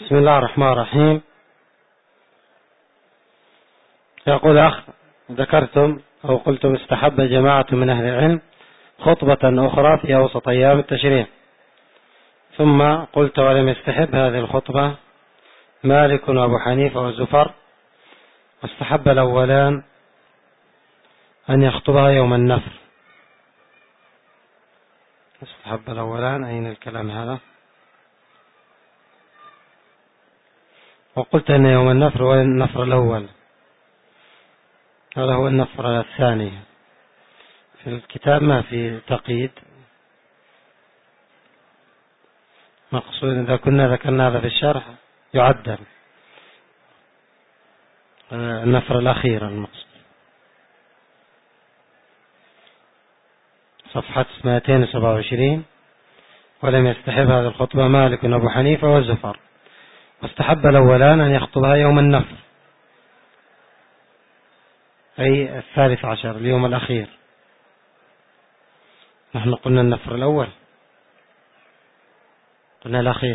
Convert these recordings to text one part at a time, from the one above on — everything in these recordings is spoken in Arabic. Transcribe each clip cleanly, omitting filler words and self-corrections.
بسم الله الرحمن الرحيم. يقول أخ: ذكرتم أو قلتم استحب جماعة من أهل العلم خطبة أخرى في أوسط أيام التشريع، ثم قلت ولم يستحب هذه الخطبة مالك وأبو حنيفة والزفر، واستحب الأولان أن يخطبها يوم النفر. استحب الأولان، أين الكلام هذا؟ وقلت أن يوم النفر هو النفر الأول، هذا هو النفر الثاني. في الكتاب ما في تقييد، مقصود إذا كنا ذكرنا هذا في الشرح يعدل النفر الأخير المقصود. صفحة 227. ولم يستحب هذه الخطبة مالك وأبو حنيفة والزفر، واستحب الأولان أن يخطبها يوم النفر، أي 13 اليوم الأخير. نحن قلنا النفر الأول، قلنا الأخير.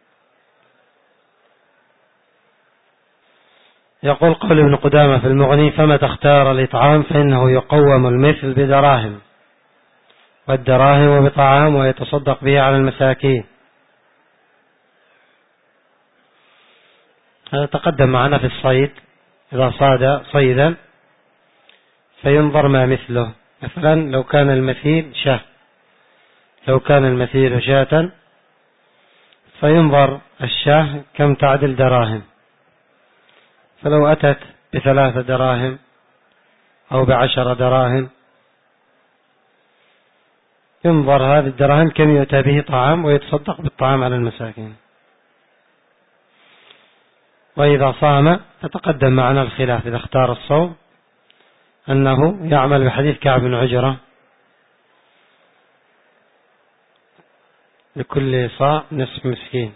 يقول قول ابن قدامة في المغني: فما تختار الإطعام فإنه يقوم المثل بدراهم، والدراهم بطعام، ويتصدق به على المساكين. هذا تقدم معنا في الصيد، إذا صاد صيدا فينظر ما مثله. مثلا لو كان المثيل شاة، لو كان المثيل شاة فينظر الشاة كم تعدل دراهم، فلو أتت ب3 دراهم أو ب10 دراهم ينظر هذه الدراهم كم يؤتى به طعام، ويتصدق بالطعام على المساكين. وإذا صام تتقدم معنا الخلاف، إذا اختار الصوم أنه يعمل بحديث كعب بن عجرة: لكل صاع نصف مسكين،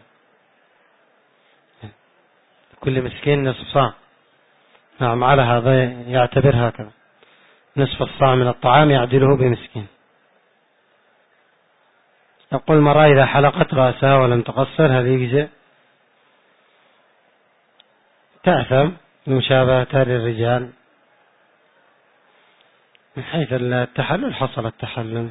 لكل مسكين نصف صاع. نعم، على هذا يعتبر هكذا، نصف الصاع من الطعام يعدله بمسكين. يقول: المرأة إذا حلقت رأسها ولم تقصر هل يجزئ؟ تأثم بمشابهتها للرجال. من حيث التحلل حصل التحلل.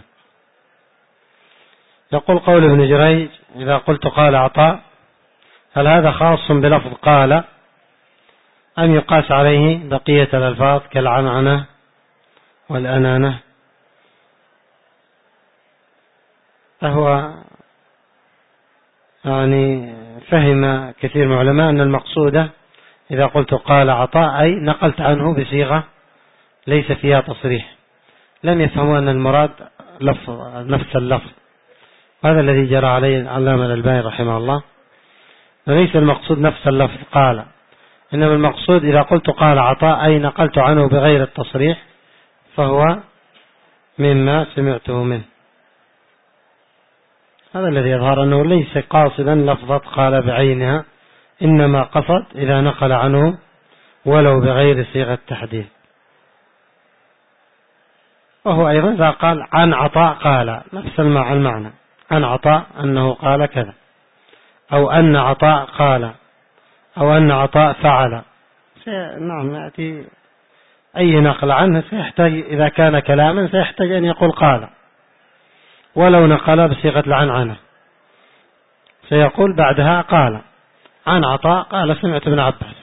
يقول قول ابن جريج: إذا قلت قال عطاء هل هذا خاص بلفظ قال، أم يقاس عليه بقية الألفاظ كالعنعنة والأنانة؟ فهو يعني فهم كثير من العلماء أن المقصودة إذا قلت قال عطاء أي نقلت عنه بصيغة ليس فيها تصريح. لم يفهموا أن المراد نفس اللفظ، هذا الذي جرى عليه العلامة الألباني رحمه الله. وليس المقصود نفس اللفظ قال، إنما المقصود إذا قلت قال عطاء أي نقلت عنه بغير التصريح، فهو مما سمعته منه. هذا الذي يظهر أنه ليس قاصدا لفظة قال بعينها، إنما قصد إذا نقل عنه ولو بغير صيغة تحديد. وهو أيضا إذا قال عن عطاء قال نفس المعنى، عن عطاء أنه قال كذا، أو أن عطاء قال، أو أن عطاء فعل. نعم، يأتي أي نقل عنه سيحتاج، إذا كان كلاما سيحتاج أن يقول قال، ولو نقل بصيغة العنعنة سيقول بعدها قال عن عطاء قال سمعت ابن عباس.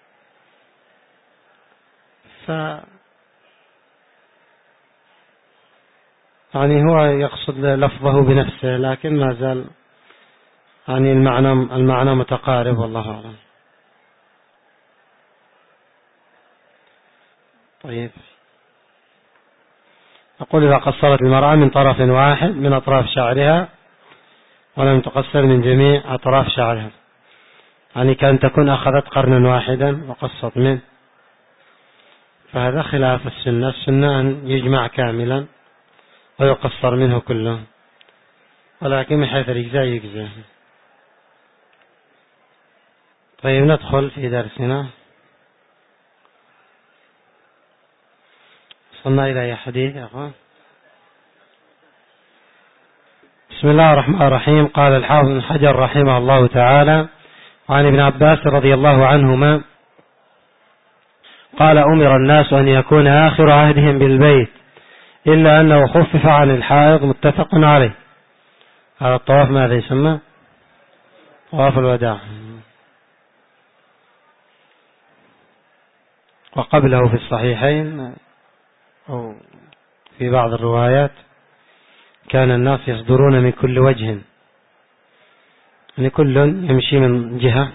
يعني هو يقصد لفظه بنفسه، لكن ما زال يعني المعنى متقارب، والله أعلم. طيب، أقول: إذا قصرت المرأة من طرف واحد من أطراف شعرها ولم تقصر من جميع أطراف شعرها، يعني كان تكون أخذت قرنا واحدا وقصت منه، فهذا خلاف السنة. السنة أن يجمع كاملا ويقصر منه كله، ولكن من حيث الإجزاء يجزئ. طيب، ندخل في درسنا. وصلنا إلى أي حديث يا أخوان؟ بسم الله الرحمن الرحيم. قال الحافظ بن حجر رحمه الله تعالى: وعن ابن عباس رضي الله عنهما قال أمر الناس أن يكون آخر عهدهم بالبيت إلا أنه خفف عن الحائض، متفق عليه. هذا الطواف ماذا يسمى؟ طواف الوداع. وقبله في الصحيحين أو في بعض الروايات كان الناس يصدرون من كل وجه، يعني كل يمشي من جهة،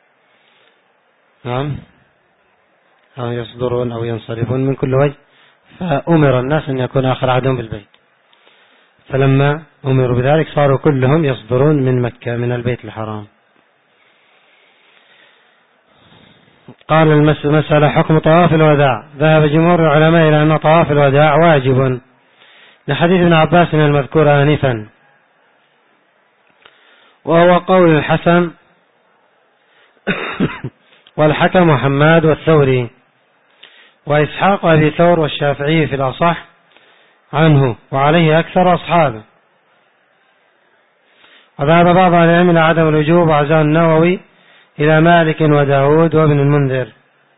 نعم، أو يصدرون أو ينصرفون من كل وجه، فأمر الناس أن يكون آخر عهدهم بالبيت، فلما أمروا بذلك صاروا كلهم يصدرون من مكة من البيت الحرام. قال المسألة حكم طواف الوداع. ذهب جمهور العلماء إلى أن طواف الوداع واجب لحديث ابن عباس المذكور آنفا، وهو قول الحسن والحكم وحماد والثوري وإسحاق وأبي ثور والشافعي في الأصح عنه، وعليه أكثر أصحابه. وذهب بعض أهل العلم إلى عدم الوجوب، وعزاه النووي إلى مالك وداود وابن المنذر،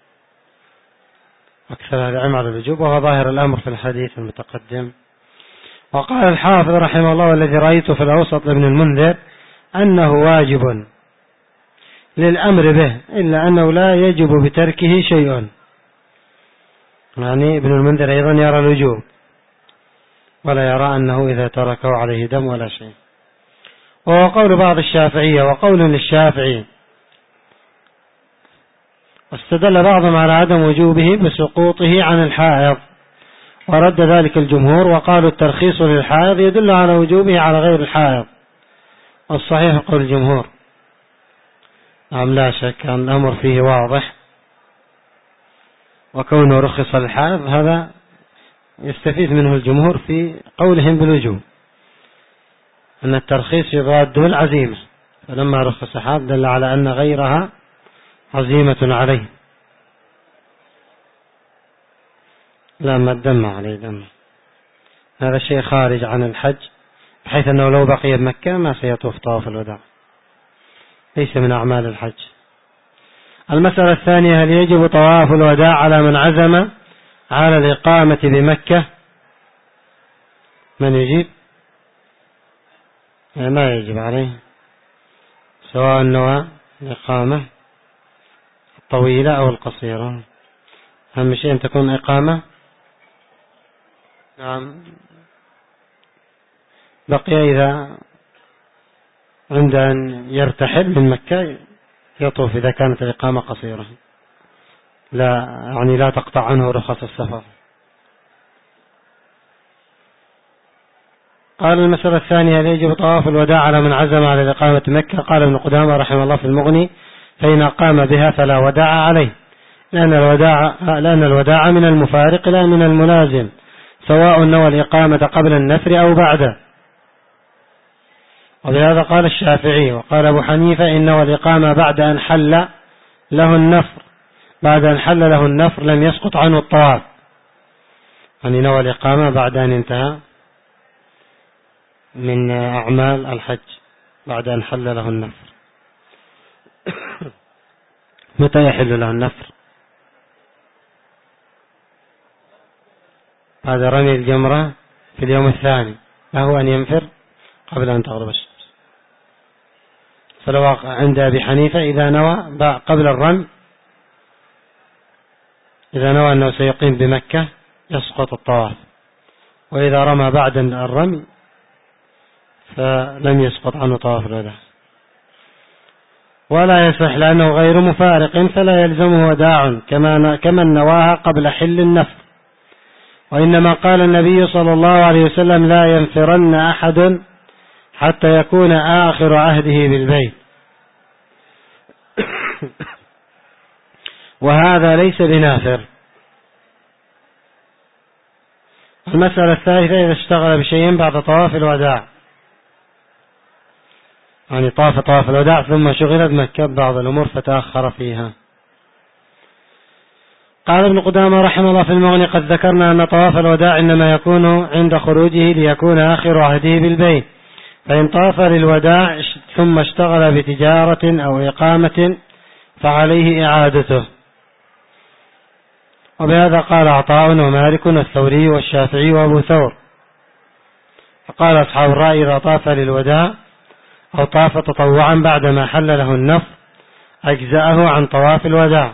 أكثر أهل العلم على الوجوب، وهو ظاهر الأمر في الحديث المتقدم. وقال الحافظ رحمه الله والذي رأيته في الأوسط لابن المنذر أنه واجب للأمر به، إلا أنه لا يجب بتركه شيء. يعني ابن المنذر أيضا يرى الوجوب ولا يرى أنه إذا تركه عليه دم ولا شيء. وهو قول بعض الشافعية وقول للشافعي، واستدل بعضهم على عدم وجوبه بسقوطه عن الحائض، ورد ذلك الجمهور وقالوا الترخيص للحائض يدل على وجوبه على غير الحائض، والصحيح قول الجمهور. نعم، لا شك أن الأمر فيه واضح، وكونه رخص للحائض هذا يستفيد منه الجمهور في قولهم بالوجوب، أن الترخيص يضاد العزيمة، فلما رخص الحائض دل على أن غيرها عزيمة عليه. لا، ما الدم عليه دم، هذا شيء خارج عن الحج، بحيث أنه لو بقي بمكة ما سيطوف طواف الوداع، ليس من أعمال الحج. المسألة الثانية: هل يجب طواف الوداع على من عزم على الإقامة بمكة؟ من يجيب؟ ما يجب عليه، سواء نوى الإقامة الطويلة أو القصيرة، أهم شيء أن تكون إقامة. نعم، بقي إذا عند أن يرتحل من مكة يطوف إذا كانت الإقامة قصيرة، لا تقطع عنه رخص السفر. قال المسألة الثانية: هل يجب طواف الوداع على من عزم على الإقامة مكة؟ قال ابن قدامة رحمه الله في المغني: فإن أقام بها فلا وداع عليه، لأن الوداع من المفارق لا من الملازم، سواء نوى الإقامة قبل النفر أو بعده. وبهذا قال الشافعي. وقال أبو حنيفة: إن نوى الإقامة بعد أن حل له النفر، بعد أن حل له النفر لم يسقط عنه الطواف، يعني نوى الإقامة بعد أن انتهى من أعمال الحج، بعد أن حل له النفر. متى يحل له النفر؟ هذا رمي الجمرة في اليوم الثاني، له أن ينفر قبل أن تغرب الشمس. فلو عند أبي حنيفة إذا نوى قبل الرمي، إذا نوى أنه سيقيم بمكة يسقط الطواف، وإذا رمى بعد الرمي فلم يسقط عنه طواف الوداع. ولا يصح لأنه غير مفارق، فلا يلزمه وداع كمن نواها قبل حل النفر. وإنما قال النبي صلى الله عليه وسلم: لا ينفرن أحد حتى يكون آخر عهده بالبيت. وهذا ليس بنافر. المسألة الثالثة: إذا اشتغل بشيء بعد طواف الوداع، يعني طواف الوداع ثم شغل بمكة بعض الأمور فتأخر فيها. قال ابن قدامة رحمه الله في المغني: قد ذكرنا أن طواف الوداع إنما يكون عند خروجه ليكون آخر عهده بالبيت، فإن طاف للوداع ثم اشتغل بتجارة أو إقامة فعليه إعادته. وبهذا قال عطاء ومالك والثوري والشافعي وأبو ثور. فقال أصحاب الرأي إذا طاف للوداع أو طاف تطوعا بعدما حل له النفر أجزأه عن طواف الوداع،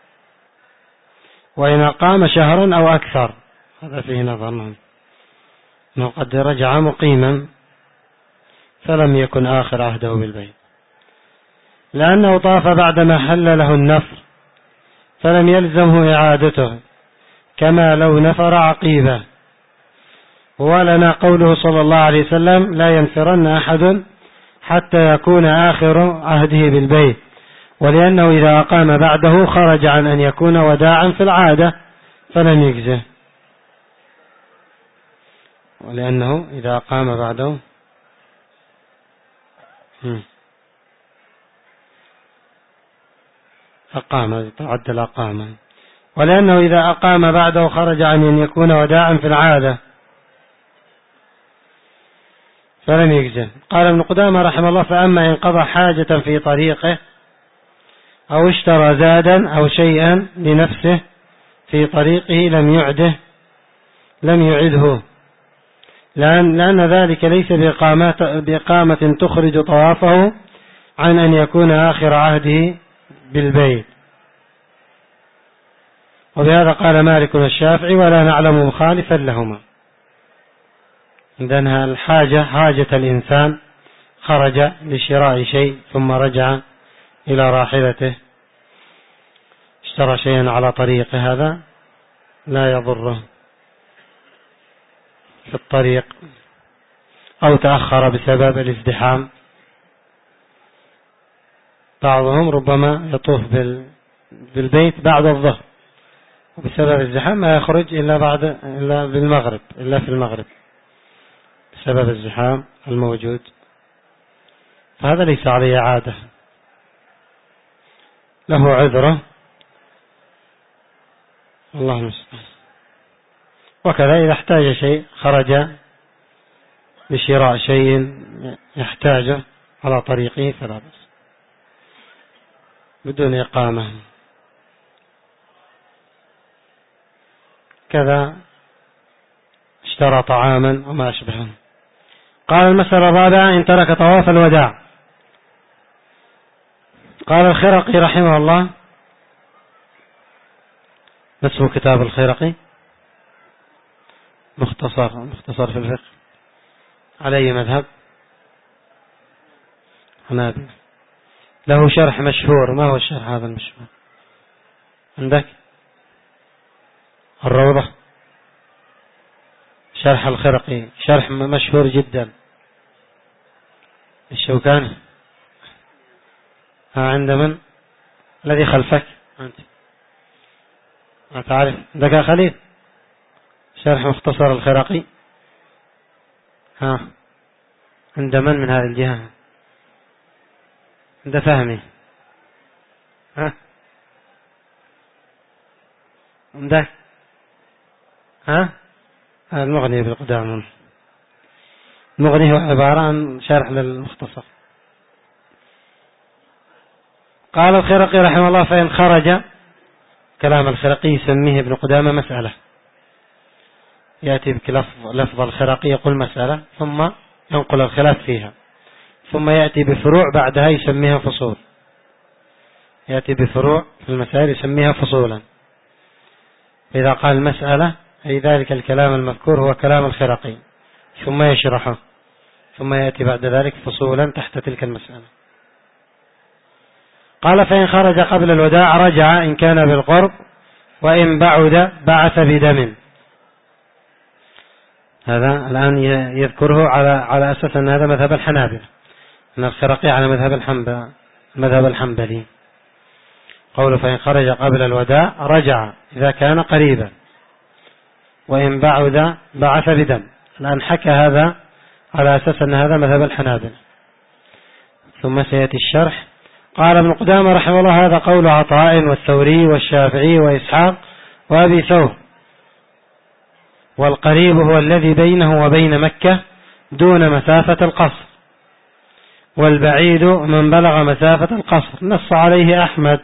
وإن أقام شهرا أو أكثر. هذا فيه نظر، أنه قد رجع مقيما فلم يكن آخر عهده بالبيت، لأنه طاف بعدما حل له النفر فلم يلزمه إعادته كما لو نفر عقيبة. ولنا قوله صلى الله عليه وسلم لا ينفرن أحد حتى يكون آخر عهده بالبيت، ولأنه إذا أقام بعده خرج عن أن يكون وداعا في العادة فلم يجزه، ولأنه إذا أقام بعده أقام تعدل أقام، ولأنه إذا أقام بعده خرج عن أن يكون وداعا في العادة فلم يجزه. قال ابن قدامة رحمه الله فأما إن قضى حاجة في طريقه أو اشترى زادا أو شيئا لنفسه في طريقه لم يعده، لأن ذلك ليس بإقامة تخرج طوافه عن أن يكون آخر عهده بالبيت. وبهذا قال مالك والشافعي ولا نعلم مخالفا لهما. لأنها الحاجة حاجة الإنسان خرج لشراء شيء ثم رجع إلى راحلته اشترى شيئا على طريق، هذا لا يضره في الطريق، أو تأخر بسبب الازدحام. بعضهم ربما يطوف بالبيت بعد الظهر وبسبب الزحام ما يخرج إلا في المغرب بسبب الزحام الموجود، فهذا ليس عليه عادة، له عذره، الله المستعان. وكذا إذا احتاج شيء خرج لشراء شيء يحتاجه على طريقه فلا بأس بدون إقامة. كذا اشترى طعاما وما أشبهه. قال المسألة الرابعة إن ترك طواف الوداع. قال الخرقي رحمه الله، اسمه كتاب الخرقي مختصر في الفقه، على أي مذهب؟ حنابلة. له شرح مشهور، ما هو الشرح هذا المشهور عندك؟ الروضة، شرح الخرقي، شرح مشهور جدا. الشوكاني عند من؟ الذي خلفك أنت ما تعرف؟ عندك خليل شرح مختصر الخرقي، عند من هذه الجهة؟ عند فهمي، عندك المغني بالقدام. المغني هو عبارة عن شرح للمختصر. قال الخرقي رحمه الله فإن خرج، كلام الخرقي يسميه ابن قدامة مسألة، يأتي بلفظ الخرقي يقول مسألة ثم ينقل الخلاف فيها، ثم يأتي بفروع بعدها يسميها فصول، يأتي بفروع في المسائل يسميها فصولا. إذا قال مسألة أي ذلك الكلام المذكور هو كلام الخرقي، ثم يشرحه، ثم يأتي بعد ذلك فصولا تحت تلك المسألة. قال فإن خرج قبل الوداع رجع إن كان بالقرب، وإن بعد بعث بدم. هذا الآن يذكره على أساس أن هذا مذهب الحنابلة، أن الخرقي على مذهب الحنبلي. قوله فإن خرج قبل الوداع رجع إذا كان قريبا، وإن بعد بعث بدم. الآن حكى هذا على أساس أن هذا مذهب الحنابلة، ثم سيأتي الشرح. قال ابن قدامة رحمه الله هذا قول عطاء والثوري والشافعي وإسحاق وأبي ثور، والقريب هو الذي بينه وبين مكة دون مسافة القصر، والبعيد من بلغ مسافة القصر، نص عليه أحمد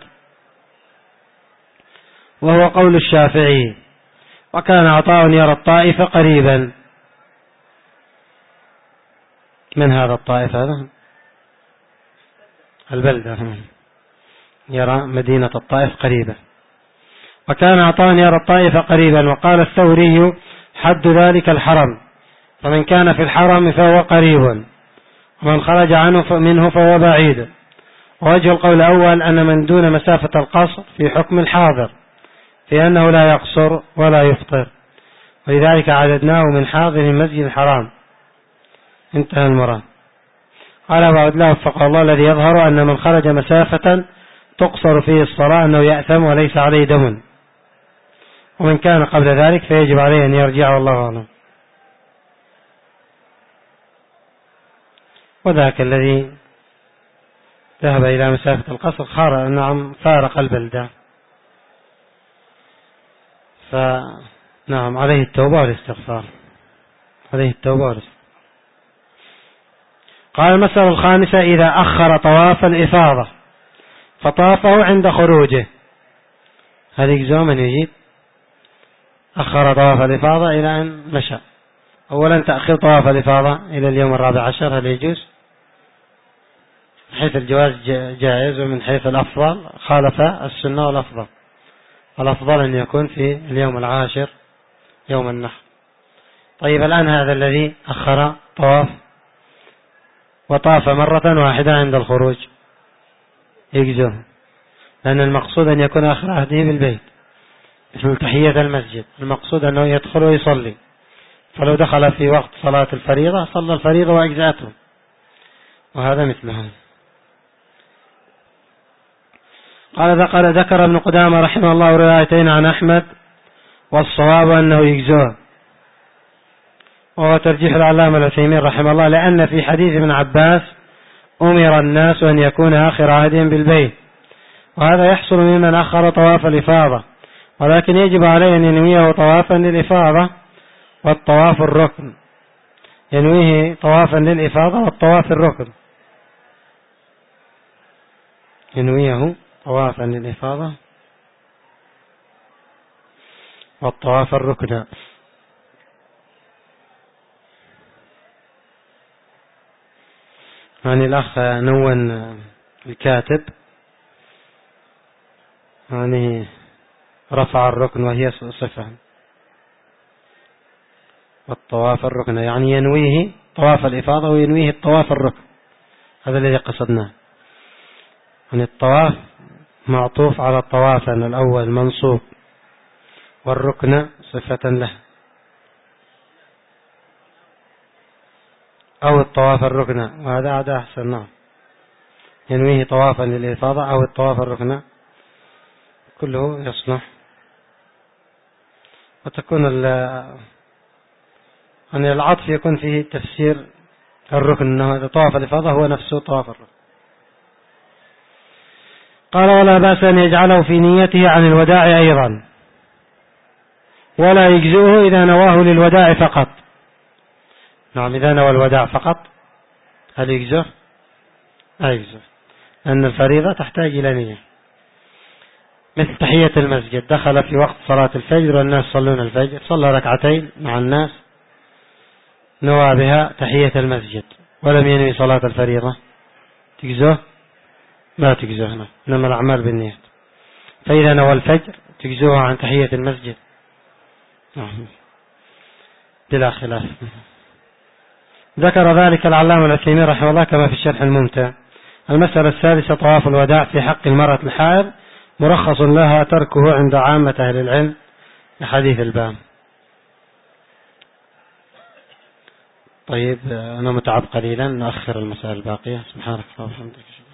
وهو قول الشافعي. وكان عطاء يرى الطائف قريبا من هذا الطائف، هذا البلدة، يرى مدينة الطائف قريبة. وكان عطاء يرى الطائف قريبا. وقال الثوري حد ذلك الحرم، فمن كان في الحرم فهو قريب، ومن خرج عنه منه فهو بعيد. ووجه القول الأول أن من دون مسافة القصر في حكم الحاضر، في أنه لا يقصر ولا يفطر، ولذلك عددناه من حاضر المسجد الحرام. انتهى المراد. قال أبو عبد الله وفقه الله: الذي يظهر أن من خرج مسافة تقصر فيه الصلاة أنه يأثم وليس عليه دم، ومن كان قبل ذلك فيجب عليه أن يرجع، والله أعلم. وذاك الذي ذهب إلى مسافة القصر فارق البلدة، فنعم عليه التوبة والاستغفار، عليه التوبة والاستغفار. قال المسألة الخامسة: إذا أخر طواف الإفاضة فطافه عند خروجه، هل يجزئ من يجيب؟ أخر طواف الإفاضة إلى أن مشى. أولا تأخير طواف الإفاضة إلى اليوم 14 هل يجوز؟ من حيث الجواز جائز، ومن حيث الأفضل خالف السنة والأفضل. الأفضل أن يكون في اليوم 10 يوم النحر. طيب الآن هذا الذي أخر طواف وطاف مرة واحدة عند الخروج يجزئ، لأن المقصود أن يكون آخر عهده بالبيت، مثل تحية المسجد، المقصود أنه يدخل ويصلي. فلو دخل في وقت صلاة الفريضة صلى الفريضة وأجزأته، وهذا مثله. قال ذكر ابن قدامة رحمه الله روايتين عن أحمد، والصواب أنه يجزئ، وهو ترجيح العلامة العثيمين رحمه الله، لأن في حديث ابن عباس أمر الناس أن يكون آخر عهدهم بالبيت، وهذا يحصل ممن أخر طواف الإفاضة، ولكن يجب عليه أن ينويه طوافا للإفاضة والطواف الركن، ينويه طوافا للإفاضة والطواف الركن، ينويه طوافا للإفاضة والطواف الركن. يعني الأخ نون الكاتب يعني رفع الركن وهي صفة، والطواف الركن يعني ينويه طواف الإفاضة وينويه الطواف الركن، هذا الذي قصدناه. يعني الطواف معطوف على الطواف الأول منصوب، والركن صفة له، أو الطواف الركن، وهذا عاد أحسن. نعم، ينويه طوافا للإفاضة أو الطواف الركن، كله يصلح. وتكون يعني العطف يكون فيه تفسير الركن، أنه طواف الإفاضة هو نفسه طواف الركن. قال: ولا بأس أن يجعله في نيته عن الوداع أيضا، ولا يجزئه إذا نواه للوداع فقط. نعم، إذا نوى الوداع فقط هل يجزئ؟ لا يجزئ، لأن الفريضة تحتاج إلى نية. مثل تحية المسجد، دخل في وقت صلاة الفجر والناس صلون الفجر، صلى ركعتين مع الناس، نوى بها تحية المسجد ولم ينوي صلاة الفريضة، تجزئ؟ لا تجزئ، إنما الأعمال بالنيات. فإذا نوى الفجر تجزئها عن تحية المسجد بلا خلاف. ذكر ذلك العلامة العثيمين رحمه الله كما في الشرح الممتع. المسألة السادسة: طواف الوداع في حق المرأة الحائض مرخص لها تركه عند عامة أهل العلم لحديث الباب. طيب أنا متعب قليلا، نؤخر المسائل الباقية. سبحانك اللهم وبحمدك.